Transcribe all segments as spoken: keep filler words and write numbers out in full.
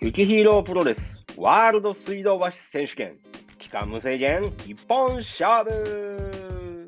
雪ヒーロープロレスワールド水道橋選手権期間無制限一本勝負。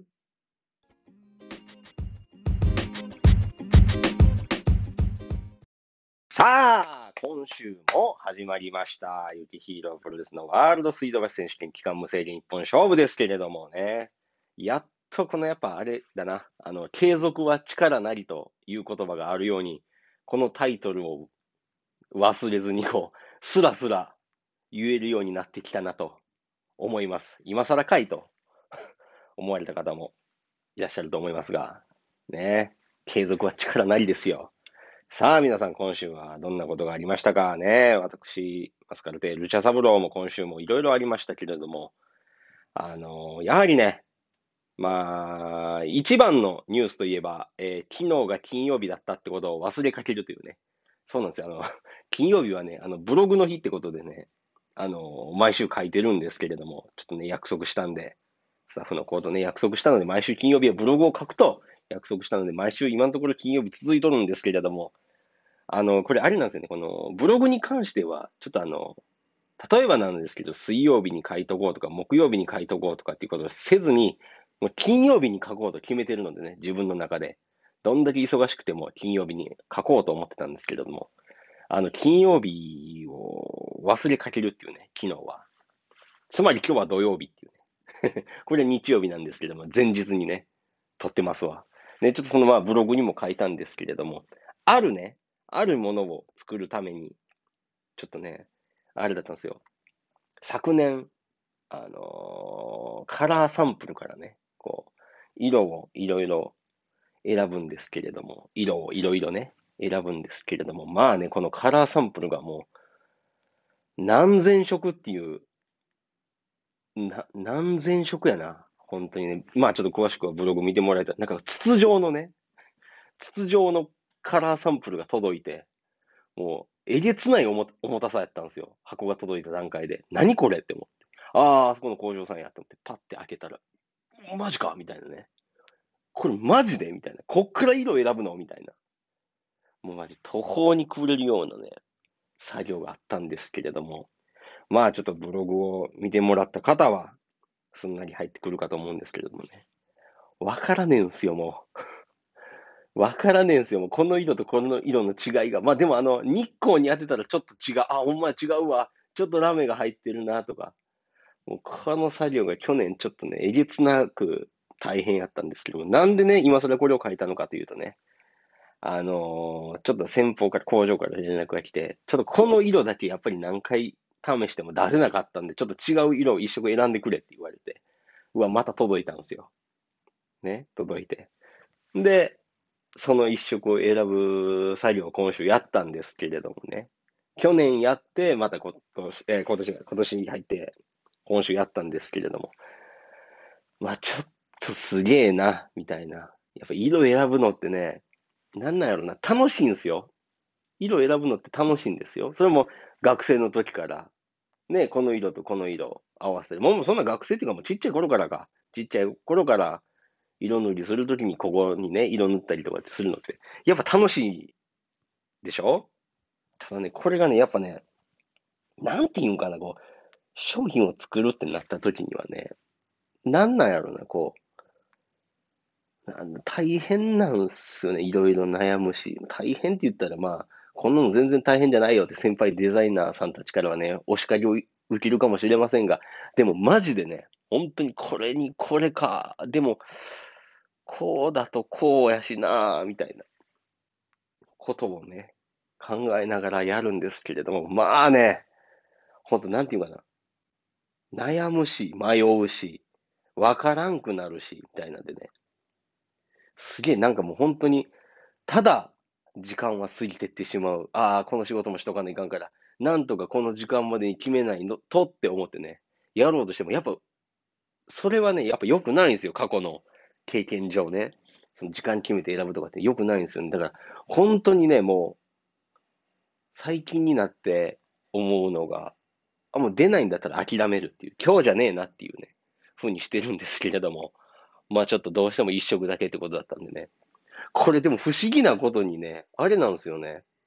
さあ今週も始まりました雪ヒーロープロレスのワールド水道橋選手権期間無制限一本勝負ですけれどもね、やっとこのやっぱあれだな、あの継続は力なりという言葉があるように、このタイトルを忘れずにこうスラスラ言えるようになってきたなと思います。今更かいと思われた方もいらっしゃると思いますが、ね、継続は力なりですよ。さあ皆さん今週はどんなことがありましたかね。私、マスカルテルチャサブローも今週もいろいろありましたけれども、あのやはりね、まあ、一番のニュースといえば、えー昨日が金曜日だったってことを忘れかけるというね。そうなんですよ。あの、金曜日はね、あの、ブログの日ってことでね、あの、毎週書いてるんですけれども、ちょっとね、約束したんで、スタッフの子とね、約束したので、毎週金曜日はブログを書くと約束したので、毎週今のところ金曜日続いとるんですけれども、あの、これあれなんですよね、この、ブログに関しては、ちょっとあの、例えばなんですけど、水曜日に書いとこうとか、木曜日に書いとこうとかっていうことをせずに、もう金曜日に書こうと決めてるのでね、自分の中で。どんだけ忙しくても金曜日に書こうと思ってたんですけれども、あの、金曜日を忘れかけるっていうね、昨日は。つまり今日は土曜日っていうね。これは日曜日なんですけども、前日にね、撮ってますわ。ね、ちょっとそのまあブログにも書いたんですけれども、あるね、あるものを作るために、ちょっとね、あれだったんですよ。昨年、あのーカラーサンプルからね、こう、色をいろいろ選ぶんですけれども、色をいろいろね、選ぶんですけれども、まあね、このカラーサンプルがもう何千色っていう、な、何千色やな。本当にね。まあちょっと詳しくはブログ見てもらえたら、なんか筒状のね、筒状のカラーサンプルが届いて、もう、えげつない重重たさやったんですよ。箱が届いた段階で。何これって思って。ああ、あそこの工場さんやって思って、パッて開けたら、マジかみたいなね。これマジでみたいな。こっから色選ぶのみたいな。もうマジ途方に暮れるようなね、作業があったんですけれども。まあちょっとブログを見てもらった方は、すんなり入ってくるかと思うんですけれどもね。わからねえんすよ、もう。わからねえんすよ、もう。この色とこの色の違いが。まあでもあの、日光に当てたらちょっと違う。あ、ほんまや違うわ。ちょっとラメが入ってるなとか。もうこの作業が去年ちょっとね、えげつなく大変やったんですけども、なんでね、今更これを書いたのかというとね、あのーちょっと先方から工場から連絡が来て、ちょっとこの色だけやっぱり何回試しても出せなかったんで、ちょっと違う色を一色選んでくれって言われて、うわ、また届いたんですよ。ね、届いて。で、その一色を選ぶ作業を今週やったんですけれどもね。去年やって、また今年、えー今年、今年に入って、今週やったんですけれども。まあちょっとすげえな、みたいな。やっぱ色選ぶのってね、なんなんやろな、楽しいんですよ。色選ぶのって楽しいんですよ。それも学生の時から、ね、この色とこの色合わせて、もうそんな学生っていうかもうちっちゃい頃からか、ちっちゃい頃から色塗りするときにここにね、色塗ったりとかするのって、やっぱ楽しいでしょ。ただね、これがね、やっぱね、なんていうんかな、こう、商品を作るってなった時にはね、なんなんやろな、こう、なんだ大変なんすよね、いろいろ悩むし。大変って言ったら、まあ、こんなの全然大変じゃないよって先輩デザイナーさんたちからはね、お叱りを受けるかもしれませんが、でもマジでね、本当にこれにこれか、でも、こうだとこうやしな、みたいなことをね、考えながらやるんですけれども、まあね、ほんとなんていうかな、悩むし、迷うし、わからんくなるし、みたいなんでね、すげえなんかもう本当に、ただ時間は過ぎてってしまう。ああ、この仕事もしとかないかんから、なんとかこの時間までに決めないのとって思ってね、やろうとしても、やっぱ、それはね、やっぱ良くないんですよ、過去の経験上ね。その時間決めて選ぶとかって良くないんですよね。だから、本当にね、もう、最近になって思うのが、あ、もう出ないんだったら諦めるっていう、今日じゃねえなっていうね、風にしてるんですけれども、まあちょっとどうしても一色だけってことだったんでね。これでも不思議なことにね、あれなんですよね。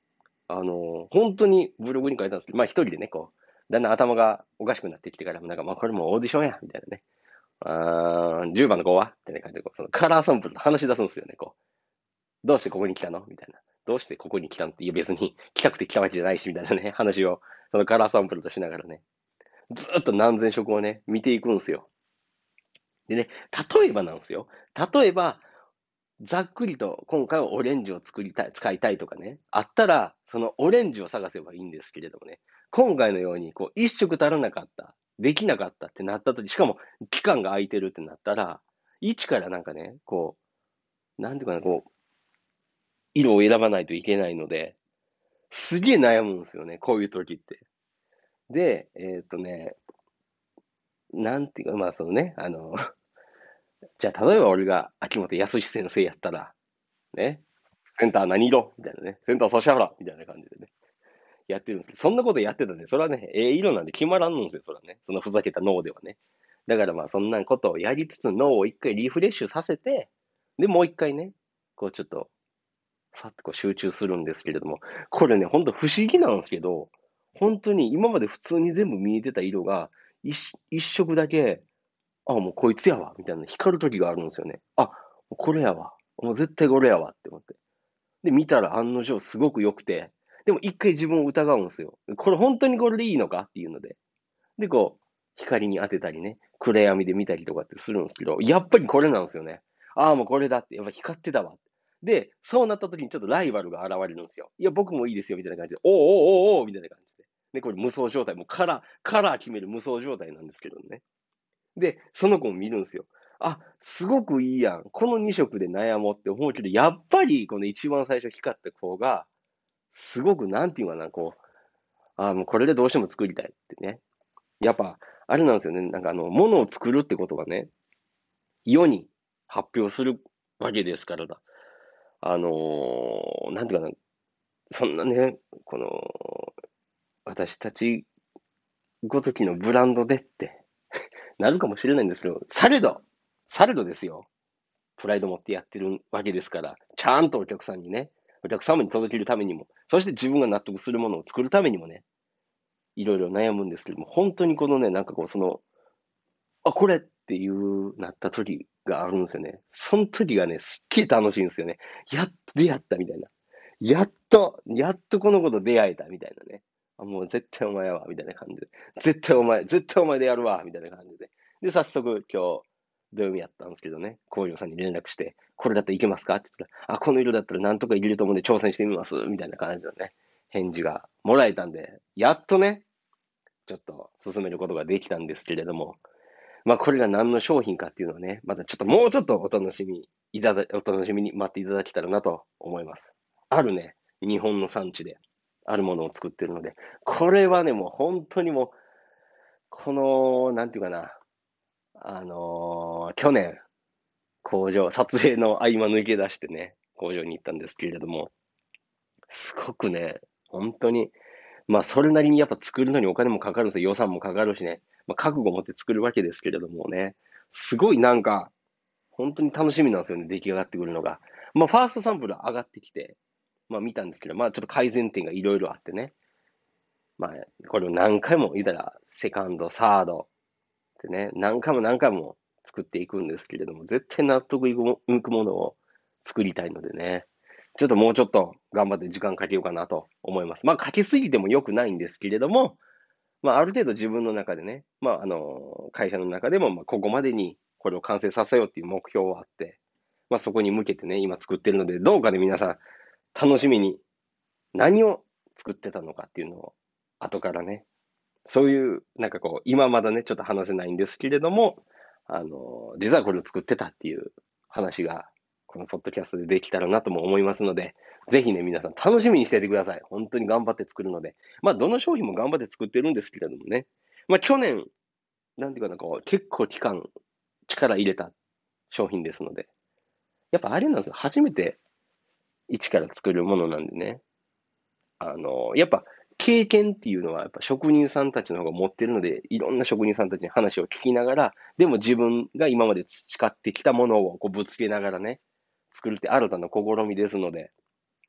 あの、本当にブログに書いたんですけど、まあ一人でね、こう、だんだん頭がおかしくなってきてから、なんかまあこれもうオーディションや、みたいなね。あーじゅうばんの子はってね、感じでこう、そのカラーサンプルと話し出すんですよね、こう。どうしてここに来たのみたいな。どうしてここに来たのって、いや別に来たくて来たわけじゃないし、みたいなね、話を、そのカラーサンプルとしながらね、ずーっと何千色をね、見ていくんですよ。でね、例えばなんですよ。例えば、ざっくりと今回はオレンジを作りたい、使いたいとかね、あったら、そのオレンジを探せばいいんですけれどもね、今回のように、こう、一色足らなかった、できなかったってなった時、しかも期間が空いてるってなったら、一からなんかね、こう、なんていうかな、こう、色を選ばないといけないので、すげえ悩むんですよね、こういう時って。で、えっとね、なんていうか、まあそのね、あの、じゃあ例えば俺が秋元康先生やったら、ね、センター何色みたいなね、センター指原みたいな感じでね、やってるんですけど、そんなことやってたんで、それはね、ええ色なんで決まらんのんですよ、それはね。そのふざけた脳ではね。だからまあ、そんなことをやりつつ、脳を一回リフレッシュさせて、で、もう一回ね、こうちょっと、ファッとこう集中するんですけれども、これね、ほんと不思議なんですけど、本当に今まで普通に全部見えてた色が、一一色だけ、あ、もうこいつやわ、みたいな光る時があるんですよね。あ、これやわ。もう絶対これやわって思って。で、見たら案の定すごく良くて、でも一回自分を疑うんですよ。これ本当にこれでいいのかっていうので。で、こう、光に当てたりね、暗闇で見たりとかってするんですけど、やっぱりこれなんですよね。ああ、もうこれだって、やっぱ光ってたわ。で、そうなった時にちょっとライバルが現れるんですよ。いや、僕もいいですよ、みたいな感じで。おーおーおーおーみたいな感じで。で、これ無双状態。もうカラー、カラー決める無双状態なんですけどね。で、その子も見るんですよ。あ、すごくいいやん。このに色で悩もうって思うけど、やっぱりこの一番最初光った子が、すごくなんていうかな、こう、あもうこれでどうしても作りたいってね。やっぱ、あれなんですよね。なんかあの、ものを作るってことはね、世に発表するわけですからだ。あのーなんていうかな、そんなね、この、私たちごときのブランドでってなるかもしれないんですけど、されど、されどですよ。プライド持ってやってるわけですから、ちゃんとお客さんにね、お客様に届けるためにも、そして自分が納得するものを作るためにもね、いろいろ悩むんですけども、本当にこのね、なんかこう、その、あ、これっていうなった時があるんですよね。その時がね、すっげえ楽しいんですよね。やっと出会ったみたいな。やっと、やっとこの子と出会えたみたいなね。あ、もう絶対お前やわ、みたいな感じで。絶対お前、絶対お前でやるわ、みたいな感じで。で、早速今日、土曜日やったんですけどね、工場さんに連絡して、これだったらいけますかって言ったら、あ、この色だったらなんとかいけると思うんで挑戦してみます、みたいな感じのね、返事がもらえたんで、やっとね、ちょっと進めることができたんですけれども、まあこれが何の商品かっていうのはね、またちょっともうちょっとお楽しみいただ、お楽しみに待っていただけたらなと思います。あるね、日本の産地であるものを作ってるので、これはね、もう本当にもう、この、なんていうかな、あのー去年、工場、撮影の合間抜け出してね、工場に行ったんですけれども、すごくね、本当に、まあそれなりにやっぱ作るのにお金もかかるんですよ。予算もかかるしね。まあ覚悟を持って作るわけですけれどもね。すごいなんか、本当に楽しみなんですよね、出来上がってくるのが。まあファーストサンプル上がってきて、まあ見たんですけど、まあちょっと改善点がいろいろあってね。まあこれを何回も、言ったら、セカンド、サードってね、何回も何回も作っていくんですけれども、絶対納得いくもいくものを作りたいのでね。ちょっともうちょっと頑張って時間かけようかなと思います。まあかけすぎても良くないんですけれども、まあある程度自分の中でね、まああの、会社の中でも、まあここまでにこれを完成させようっていう目標はあって、まあそこに向けてね、今作ってるので、どうかで皆さん楽しみに何を作ってたのかっていうのを後からね、そういう、なんかこう、今まだね、ちょっと話せないんですけれども、あの、実はこれを作ってたっていう話が、このポッドキャストでできたらなとも思いますので、ぜひね、皆さん楽しみにしていてください。本当に頑張って作るので。まあ、どの商品も頑張って作ってるんですけれどもね。まあ、去年、なんていうかな、こう、結構期間、力入れた商品ですので、やっぱあれなんですよ。初めて一から作るものなんでね。あの、やっぱ経験っていうのはやっぱ職人さんたちの方が持ってるので、いろんな職人さんたちに話を聞きながら、でも自分が今まで培ってきたものをこうぶつけながらね、作るって新たな試みですので、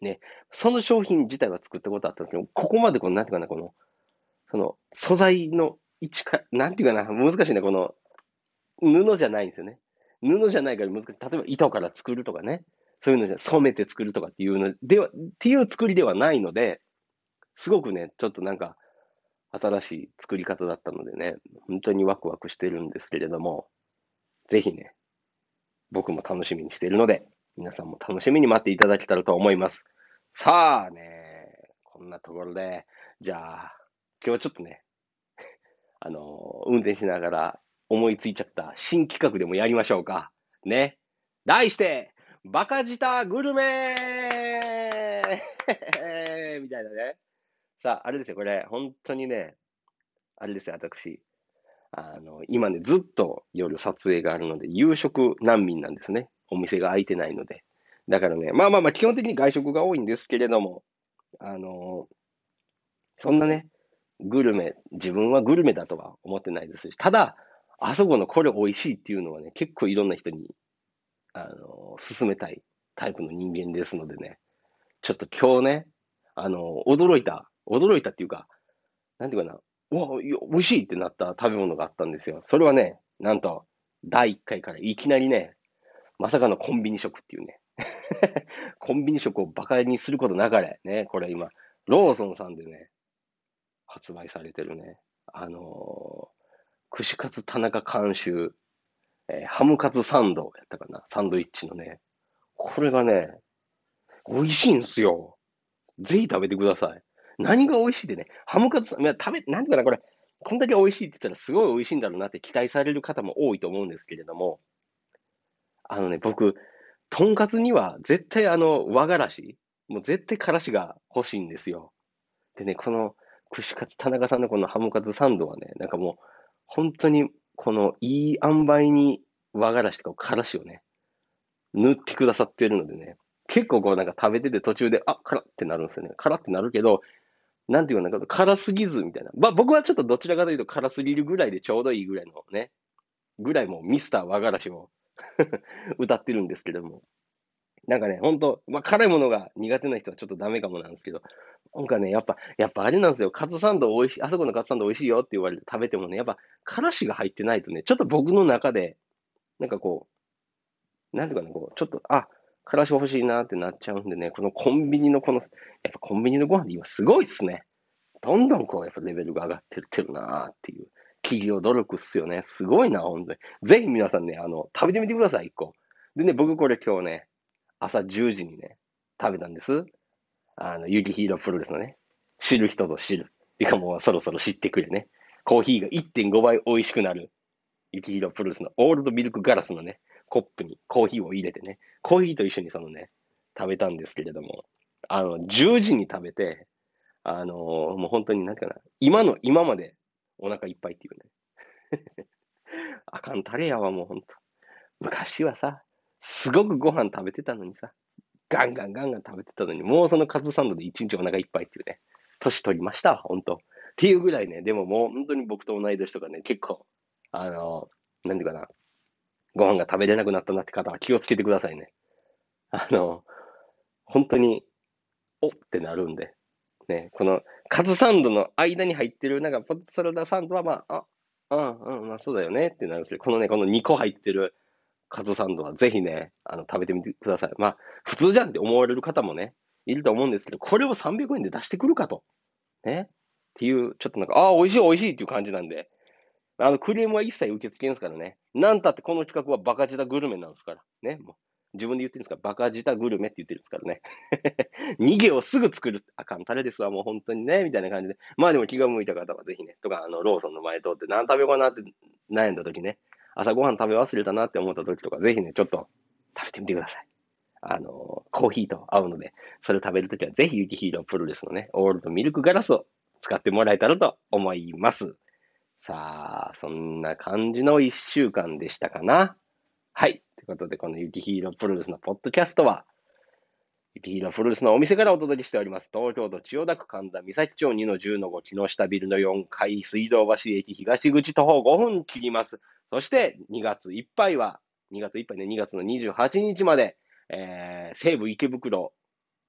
ね、その商品自体は作ったことあったんですけど、ここまでこの、なんていうかな、この、その、素材の位置か、なんていうかな、難しいね、この、布じゃないんですよね。布じゃないから難しい。例えば糸から作るとかね、そういうのじゃ、染めて作るとかっていうのでは、っていう作りではないので、すごくね、ちょっとなんか、新しい作り方だったのでね、本当にワクワクしてるんですけれども、ぜひね、僕も楽しみにしているので、皆さんも楽しみに待っていただけたらと思います。さあね、こんなところで、じゃあ、今日はちょっとね、あの、運転しながら思いついちゃった新企画でもやりましょうか。ね。題して、バカ舌グルメみたいなね。さあ、あれですよ、これ、本当にね、あれですよ、私。あの、今ね、ずっと夜撮影があるので、夕食難民なんですね。お店が開いてないので。だからね、まあまあまあ、基本的に外食が多いんですけれども、あの、そんなね、グルメ、自分はグルメだとは思ってないですし、ただ、あそこのこれ美味しいっていうのはね、結構いろんな人に、あの、勧めたいタイプの人間ですのでね、ちょっと今日ね、あの、驚いた、驚いたっていうか、なんていうかな、うわ、いや美味しいってなった食べ物があったんですよ。それはね、なんと、だいいっかいからいきなりね、まさかのコンビニ食っていうね、コンビニ食をバカにすることなかれ、ね、これ今、ローソンさんでね、発売されてるね、あのー串カツ田中監修、えーハムカツサンドやったかな、サンドイッチのね、これがね、美味しいんすよ。ぜひ食べてください。何が美味しいってね、ハムカツ、いや、食べ、なんていうかな、これ、こんだけ美味しいって言ったらすごい美味しいんだろうなって期待される方も多いと思うんですけれども、あのね、僕、とんかつには絶対あの、和がらし、もう絶対からしが欲しいんですよ。でね、この、串カツ田中さんのこのハムカツサンドはね、なんかもう、本当に、この、いい塩梅に和がらしとかからしをね、塗ってくださってるのでね、結構こうなんか食べてて途中で、あ、辛ってなるんですよね。辛ってなるけど、なんていうかな、辛すぎずみたいな。まあ僕はちょっとどちらかというと辛すぎるぐらいでちょうどいいぐらいのね、ぐらいもうミスター和がらしを歌ってるんですけども。なんかね、ほんと、まあ辛いものが苦手な人はちょっとダメかもなんですけど、なんかね、やっぱ、やっぱあれなんですよ。カツサンド美味しい、あそこのカツサンド美味しいよって言われて食べてもね、やっぱ、辛子が入ってないとね、ちょっと僕の中で、なんかこう、なんていうかな、こう、ちょっと、あ、辛子欲しいなってなっちゃうんでね、このコンビニのこの、やっぱコンビニのご飯って今すごいっすね。どんどんこう、やっぱレベルが上がってってるなーっていう。企業努力っすよね。すごいな、本当に。ぜひ皆さんね、あの、食べてみてください、一個。でね、僕これ今日ね、朝じゅうじにね、食べたんです。あの、ユキヒーロープロレスのね、知る人ぞ知る。てかもうそろそろ知ってくれね。コーヒーがいってんごばい美味しくなる。ユキヒーロープロレスのオールドミルクガラスのね、コップにコーヒーを入れてね、コーヒーと一緒にそのね、食べたんですけれども、あの、じゅうじに食べて、あのーもう本当になんていうかな、今の今までお腹いっぱいっていうね。あかんたれやわ、もう本当。昔はさ、すごくご飯食べてたのにさ、ガンガンガンガン食べてたのに、もうそのカツサンドで一日お腹いっぱいっていうね。年取りましたわ、本当。っていうぐらいね、でももう本当に僕と同い年とかね、結構、あのーなんていうかな、ご飯が食べれなくなったなって方は気をつけてくださいね。あのー本当に、おってなるんで。ね、このカツサンドの間に入ってる、なんかポテトサラダサンドは、まあ、あ、うん、うん、まあそうだよねってなるんですけど、このね、このにこ入ってるカツサンドはぜひね、あの、食べてみてください。まあ、普通じゃんって思われる方もね、いると思うんですけど、これをさんびゃくえんで出してくるかと。ね。っていう、ちょっとなんか、ああ、美味しい美味しいっていう感じなんで、あの、クレームは一切受け付けんすからね。なんたってこの企画はバカ舌グルメなんですから。ね。もう自分で言ってるんですから、バカ舌グルメって言ってるんですからね。逃げをすぐ作る。あかんたれですわ、もう本当にね、みたいな感じで。まあでも気が向いた方はぜひね、とか、あの、ローソンの前通って何食べようかなって悩んだ時ね、朝ごはん食べ忘れたなって思った時とか、ぜひね、ちょっと食べてみてください。あの、コーヒーと合うので、それを食べるときはぜひユキヒーロープロレスのね、オールドミルクガラスを使ってもらえたらと思います。さあ、そんな感じの一週間でしたかな。はい。ということで、このユキヒーロープロレスのポッドキャストは、ユキヒーロープロレスのお店からお届けしております。東京都千代田区神田三崎町にのじゅうのご木下ビルのよんかい水道橋駅東口徒歩ごふん切ります。そしてにがついっぱいは、にがついっぱいね、にがつのにじゅうはちにちまで、えー、西武池袋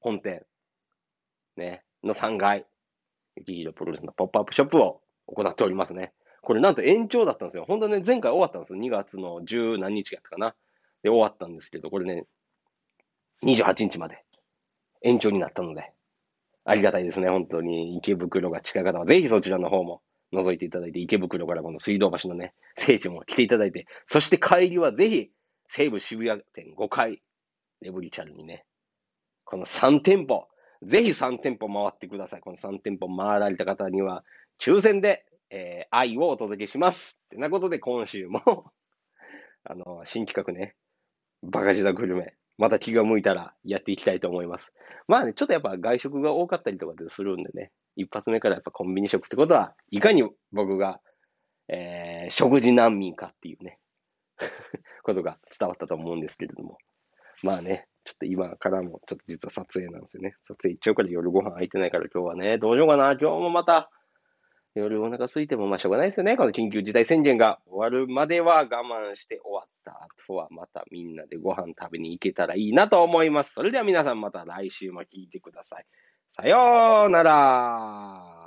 本店、ね、のさんがい、ゆきひろプロレスのポップアップショップを行っておりますね。これなんと延長だったんですよ。本当はね、前回終わったんですよ。にがつのじゅう何日やったかな。で、終わったんですけど、これね、にじゅうはちにちまで延長になったので、ありがたいですね、本当に。池袋が近い方は、ぜひそちらの方も覗いていただいて、池袋からこの水道橋のね、聖地も来ていただいて、そして帰りはぜひ、西武渋谷店ごかい、レブリチャルにね、このさん店舗、ぜひさん店舗回ってください。このさん店舗回られた方には、抽選で、えー愛をお届けします。ってなことで、今週もあの、新企画ね、バカ舌グルメ、また気が向いたらやっていきたいと思います。まあね、ちょっとやっぱ外食が多かったりとかでするんでね、一発目からやっぱコンビニ食ってことは、いかに僕が、えー食事難民かっていうね、ことが伝わったと思うんですけれども。まあね、ちょっと今からも、ちょっと実は撮影なんですよね。撮影行っちゃうから夜ご飯空いてないから今日はね、どうしようかな。今日もまた、夜お腹空いてもまあしょうがないですよね。この緊急事態宣言が終わるまでは我慢して終わった後はまたみんなでご飯食べに行けたらいいなと思います。それでは皆さんまた来週も聞いてください。さようなら。